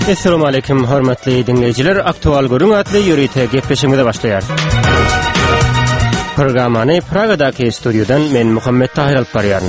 Assalamu alaykum hormatly dinleyiciler. Aktual görün adlı yürüyte gepleşmede başlayar. Programany Praga'daki stüdyodan men Muhammed Tahir alıp barýaryn.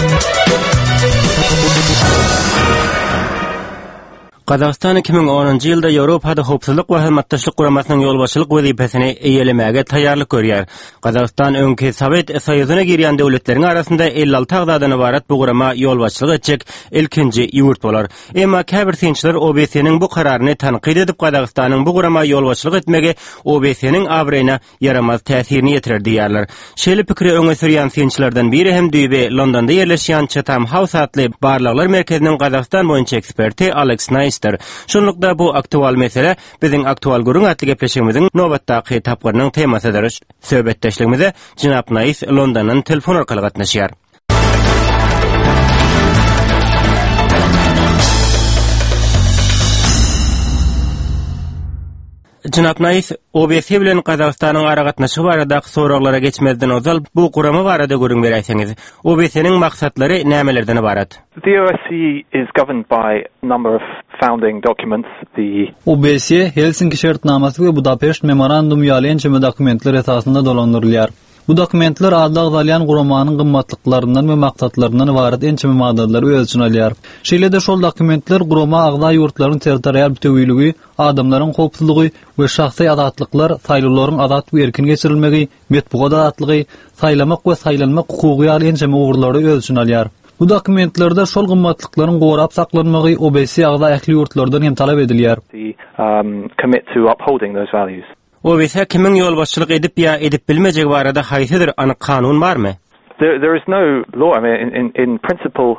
Qazaqstan 2010-njy ýylda Ýewropada howpsuzlyk we hizmetdaşlyk guramasynyň ýolbaşçylyk wezipesini eýelemäge taýýarlyk görýär. Qazaqstan öňki Sowet Soýuzyna girýän döwletleriň arasynda 56 agdadan ibarat bu gurama ýolbaşçylyk etjek ilkinji ýurt bolar. Emma käbir synçylar OBS-niň bu kararyny tanqid edip Qazaqstanyň bu gurama ýolbaşçylyk etmegi OBS-niň abryna yaramaz täsirini ýetirer diýerler. Şeýle pikiri öňe sürýän synçylardan biri hem düýbe Londonda ýerleşýän Chatham House adly barlyklar merkeziniň Qazaqstan boýunça eksperti Alex Nice. Şonlukda bu aktual mesele bizim aktual görüň atly gepleşigimiziň nobatdaky tapgyrynyň temasydyr. Söhbetdeşligimizde Jinap Nice Londondan telefon arkaly gatnaşýar. Jinap Nice, OBS bilen Qazaqstanyň ara gatnaşygy barada soraglara geçmezden ozal bu gurama barada görüň berýärsiňiz. OBS-niň maksatlary nämelerden ibarat? The OSCE is governed by a number of founding documents. OBS Helsinki şertnamasy we Budapeşt memorandum ýaly dokumentler esasında dolandyrylýar. Bu dokumentler adlagdalyan guramanyň gymmatlyklarynyň we maksatlarynyň ibaret ençeme maddalary öz üçin alýar. Şeýle-de şol dokumentler gurama agda ýurtlaryň territorial bütünlügi, adamlaryň howpsuzlygy we şahsy azatlyklar, saýlawlaryň azat we erkin geçirilmegi, metbuat azatlygy, saýlamak we saýlanmak hukugy ýaly ençeme ugurlary öz üçin alýar. Bu dokumentlerde şol gymmatlyklaryň gorap saklanmagy OBS agda ähli ýurtlardan hem talap edilýär. Commit to upholding those values. OBS kimin ýolbaşçylyk edip ýa edip bilmejegi barada haýsydyr anyk kanun barmy? There is no law. I mean, in principle,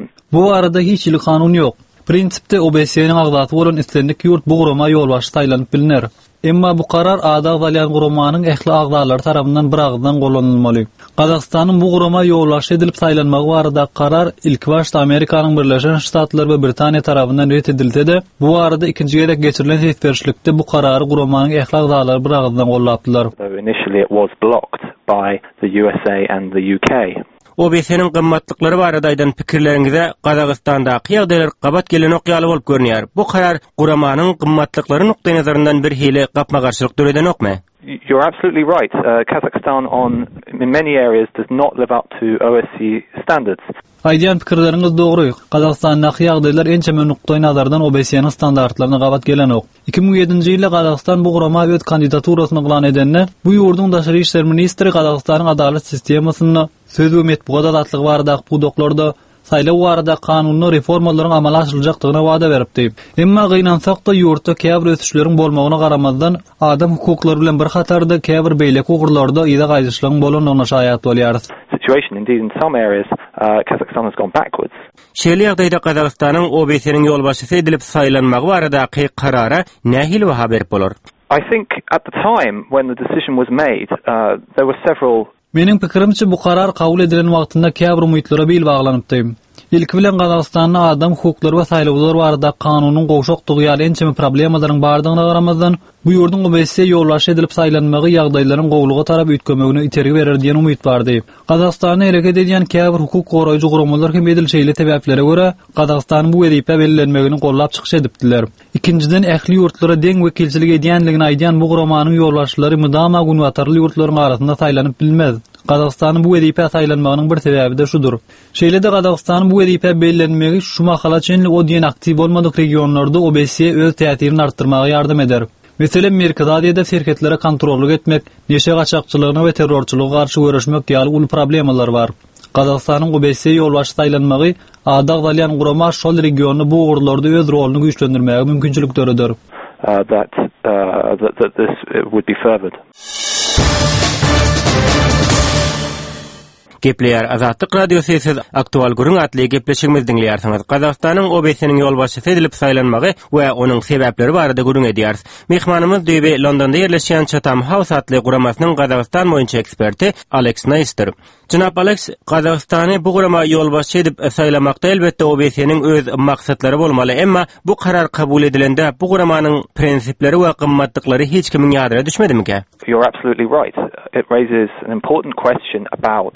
bu arada hiç ýyly kanun ýok. Prinsipde OBS-niň agdaty bolan istendik ýurt bu gurama ýolbaşçy taýlanyp bilinir. Emma bu karar adagdalyan guramanyň ähli agdalary tarapyndan bir agdan gollanylmaly. Qazaqstanyň bu gurama ýolbaşçy edilip taýlanmagy barada karar ilk başda Amerikanyň Birleşen Ştatlary we Britaniýa tarapyndan ret edildi-de, bu arada ikinji gerek geçirilen tesberçilikde bu karary guramanyň ähli agdalary bir agdan gollapdylar. Initially it was blocked by the USA and the UK. OBS-niň gymmatlyklary barada aýdan pikirleriňizde Qazaqstandaky ýagdaýlar gabat gelen okýaly bolup görünýär. Bu karar guramanyň gymmatlyklary nukdaý nazaryndan bir hili gapma-garşylyk döredän okmy? You're absolutely right. Kazakhstan in many areas does not live up to OSCE standards. Aýdýan pikirleriňiz dogry. Qazaqstandaky ýagdaýlar ençeme nukdaý nazardan OBS-niň standartlaryna gabat gelen ok. 2007-nji ýylda Qazaqstan bu gurama öz kandidaturasyny glan edende, bu ýurdun daşary işler ministri Qazaqstanyň adalet sistemasyny söz we metbuat azatlygy barada bu doklarda saýlaw barada kanuny reformalaryň amala aşyryljakdygyna wada beripdi. Emma gynansak da ýurtda käbir ösüşleriň bolmagyna garamazdan adam hukuklary bilen bir hatarda käbir beýlek ugurlarda ýa-da gaýdyşlaryň bolanyna şaýat bolýar. Situation indeed in some areas Kazakhstan has gone backwards. Şeýle ýagdaýda Qazaqstanyň OBS-niň ýolbaşçysy edilip saýlanmagy baradaky karara nähil we berip bolar? I think at the time when the decision was made, there were several. Mening pikirimçe bu karar kabul edilen wagtynda käbir umytlara bil baglanıpdy. İlk bilen Qazaqstanyň adam hukuklary we saýlawlary barada kanunyň gowşokdygy ýaly ençeme problemlaryň bardygyna garamazdan bu ýurdun OBS ýolbaşy edilip saýlanmagy ýagdaýlaryň gowlugy tarap ütkömegini itergi berer diýen umyt bardy. Qazaqstanyň hereket edýän käbir hukuk goraýjy guramalar hem edilşeýle täbäplere görä Qazaqstanyň bu wezipe bellenmegini gollap çykyş edipdiler. Ikinciden ähli ýurtlara deň wekilçilik edýänligini aýdýan bu guramanyň ýolbaşçylary mydama günwatarly ýurtlaryň arasynda saýlanyp bilmez. Qazaqstanyň bu wezipe saýlanmagynyň bir sebebi de şudur. Şeýle-de Qazaqstanyň bu wezipe bellenmegi şu mahala üçin o diýen aktiv bolmadyk regionlarda OBS öz täsirini artdyrmagy ýardam eder. Meselem Merkez Aziýada şirketlere kontrollyk etmek, neşe gaçakçylygyna we terrorçylyga garşy görüşmek ýaly ul problemalar bar. Qazaqstanyň OBS ýolbaşçy taýlanmagy adagdalyan gurama şol regiony bu ugurlarda öz roluny güýçlendirmäge mümkinçilik töredir. That this would be furthered. Gepleýär Azatlyk radiosyny aktual görüň atly gepleşigimiz dinleýärsiňiz. Qazaqstanyň OBS-niň ýolbaşçysy edilip saýlanmagy we onuň sebäpleri barada görüň edýäris. Mehmanymyz düýbe Londonda ýerleşýän Chatham House atly guramasynyň Qazaqstan boýunça eksperti Alex Nice. Jinap Alex, Qazaqstany bu gurama ýolbaşçy edip saýlamakda elbetde OBS-niň öz maksatlary bolmaly, emma bu karar kabul edilende bu guramanyň prinsipleri we gymmatlyklary hiç kimiň ýadyra düşmedimi? You're absolutely right. It raises an important question about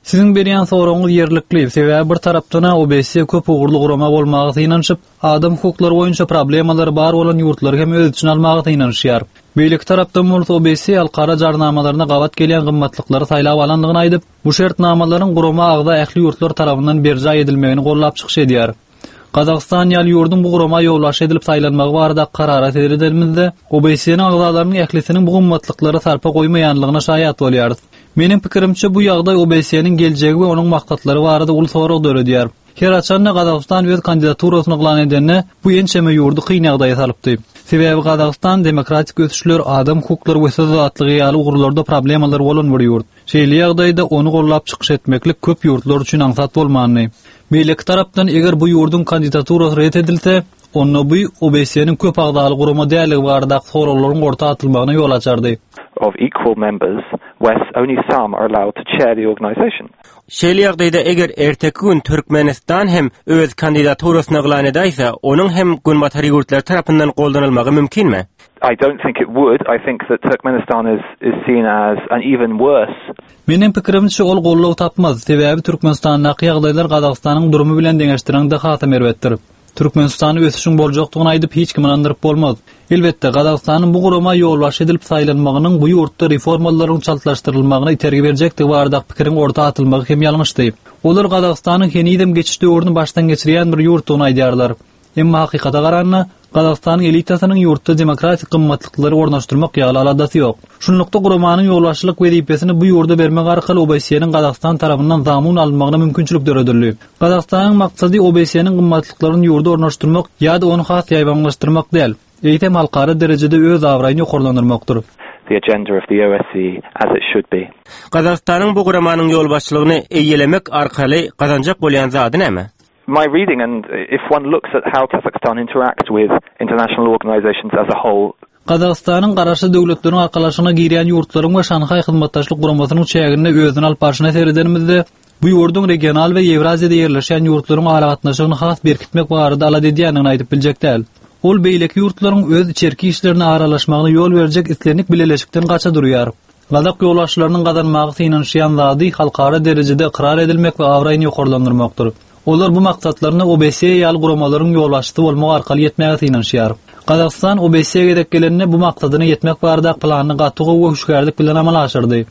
Sizin berýän soragyňyz ýerlikli. Sebäbi bir tarapdan OBS köp ugurly gurama bolmagy ynanşyp, adam hukuklary boýunça problemalary bar bolan ýurtlary hem öz üçin almagy ynanşýar. Beýlik tarapdan bolsa OBS alqara jarnamalaryna gabat gelýän gymmatlyklary saýlap alandygyny aýdyp, bu şertnamalaryň gurama agda ähli ýurtlar tarapyndan berja edilmegini gollap çykyş edýär. Kazakistan ýaly ýurdun bu gurama ýowlaş edilip saýlanmagy barada kararat edilmezde, OBS-niň agdalarynyň ählisiniň bu gymmatlyklary sarpa goýmaýanlygyna şaýat bolýar. Menin pikirimçe bu ýagdaý OBS-niň geljegi we onuň maksatlary barada uly sorag döredýär. Her açanna Kazakistan öz kandidaturasyny glan edenne bu ýençeme ýurdu kynagdaý salypdy. Sebäbi Kazakistan demokratik ösüşler, adam hukuklary we söz azatlygy ýaly ugurlarda problemalar bolan bir ýurt. Şeýle ýagdaýda onu gollap çykyş etmeklik köp ýurtlar üçin aňsat bolmany. Beýlik tarapdan eger bu ýurdun kandidaturasy ret edilse, onu bu OBS-niň köp agdaly gurama däligi barada soraglaryň orta atylmagyna ýol açardy. Of equal members, where only some are allowed to chair the organization. Şeýle ýagdaýda eger erteki gün Türkmenistan hem öz kandidaturasyny glan edýse, onuň hem günbatary ýurtlar tarapyndan goldanylmagy mümkinmi? I don't think it would. I think that Turkmenistan is seen as an even worse. Menin pikirimçe ol gollaw tapmaz. Sebäbi Türkmenistanyň ýagdaýlar Kazakstanyň durumy bilen deňeşdirende hata merwetdir. Türkmenistan ösüşüň boljakdygyny aýdyp hiç kim inandyryp bolmaz. Elbetde Kazakstanyň bu gurama ýolbaş edilip saýlanmagynyň bu ýurtda reformalaryň çaltlaşdyrylmagyna itergi berjekdi barada pikiriň orta atylmagy hem ýalňyşdy. Olar Kazakstanyň henidem geçişde öwrüni başdan geçirýän bir ýurtdygyny aýdýarlar. Emma hakykata garanna Kazakstanyň elitasynyň ýurtda demokratik gymmatlyklary ornaşdyrmak ýaly aladasy ýok. Şunlukda guramanyň ýolbaşçylyk wezipesini bu ýurda bermek arkaly OBS-niň Kazakistan tarapyndan zamun almagyna mümkinçilik döredildi. Kazakstanyň maksady OBS-niň gymmatlyklaryny ýurda ornaşdyrmak ýa-da onu has ýaýbanlaşdyrmak däl. Eýtem halkara derejede öz awraýyny ýokurlandyrmakdyr. The agenda of the OSCE as it should be. Kazakstanyň bu guramanyň ýolbaşçylygyny eýelemek arkaly kazanjak bolýan zady näme? My reading, and if one looks at how Kazakhstan interacts with international organizations as a whole, Kazakstanyň garaşy döwletleriň arkalaşyna girýän ýurtlaryň we Şanhay hyzmatdaşlyk guramasynyň çägini özüne alyp başyna seridenimizde bu ýurdun regional we Ewraziýada ýerleşen ýurtlaryň aragatnaşygyny has berkitmek barada alad edýänini aýdyp biljekdir. Ol beýleki ýurtlaryň öz içerki işlerine aralaşmagyna ýol berjek islernik bileşikden gaça durýar. Kazak ýolbaşçylarynyň gazanmagy ynanşýan zady halkara derejede ikrar edilmek we awraýyny ýokurlandyrmakdyr. Olar bu maksatlaryna OBS ýaly guramalaryň ýolbaşçy bolmagy arkaly ýetmäge ynanşýar. Kazakistan OBS-ge gedeklerini bu maksadyna ýetmek barada planyny gatygy we huşgärlik bilen amala aşyrdy.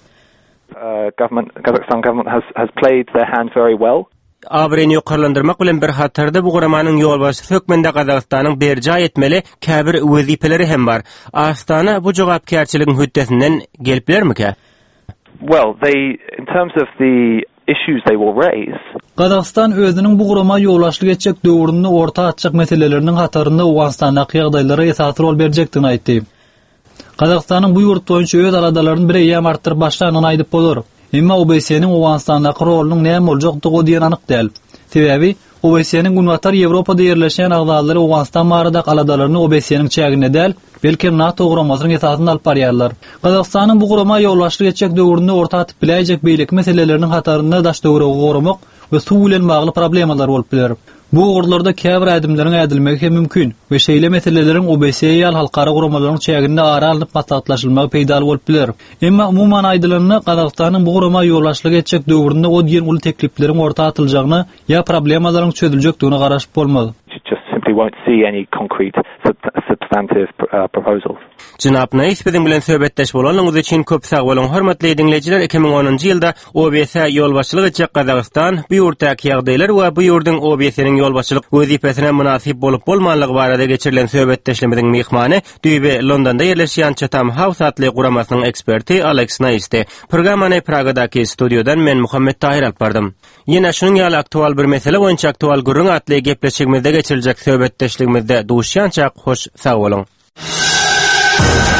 Kazakhstan government has played their hand very well. Awraýyny ýokurlandyrmak bilen bir hatarda bu guramanyň ýolbaşçy hökmende Kazakstanyň berja etmeli käbir wezipeleri hem bar. Astana bu jogapkärçiligiň hüddesinden geliplermi? Well, in terms of the issues they will raise, Kazakistan özüniň bu gurama ýolbaşlyk etjek döwründe orta atjak meseleleriniň hatarynda Owganstanyň ýagdaýlara esasy rol berjekdigini aýtdy. Kazakstanyň bu ýurt boýunça öz aladalaryny bireyem artdyryp başlanyny aýdyp bolar. Emma OBS-niň Owganstandaky rolunyň näme boljakdygy diýen anyk däl. Sebäbi OBS-niň günwatar Ýewropada ýerleşen agdalary Owganstan barada aladalaryny OBS-niň çägine däl, belki NATO guramasynyň esasyny alyp barýarlar. Kazakstanyň bu gurama ýolbaşlyk etjek döwründe orta atyp biläjek beýleki meseleleriniň hatarynda daş döwregi goramak we suw bilen bagly problemalar bolup biler. Bu ugurlarda käbir adymlaryň edilmegi hem mümkin we şeýle meseleleriň OBS ýaly halkara guramalaryň çäginde ara alyp maslahatlaşylmagy peýda bolup biler. Emma umuman aýdylanyny Kazakstanyň bu gurama ýolbaşlyk etjek döwründe o diýen uly teklipleriň orta atyljagyna ýa problemalaryň çözüljekdigine garaşyp bolmaz. We won't see any concrete substantive proposals. Jynap Naýs bilen söhbetdeş bolanyňyz üçin köp sag bolun. Hormatly dinleýijiler, 2010-njy ýylda OBS ýolbaşçylyk etjek Kazakistan bu ýurtdaky ýagdaýlar we bu ýurdun OBS-niň ýolbaşçylyk wezipesine münasip bolup bolmanlygy barada geçirilen söhbetdeşligimiziň mihmany Düýbe Londonda ýerleşýän Chatham House atly guramasynyň eksperti Alex Naýsdy. Programmany Pragadaky studiodan men Muhammed Tahir alyp bardym. Ýene şunyň ýaly aktual bir mesele boýunça aktual gurrun atly gepleşigimizde geçiriljek söhbetdeşligimizde duşýançak hoş sag bolun.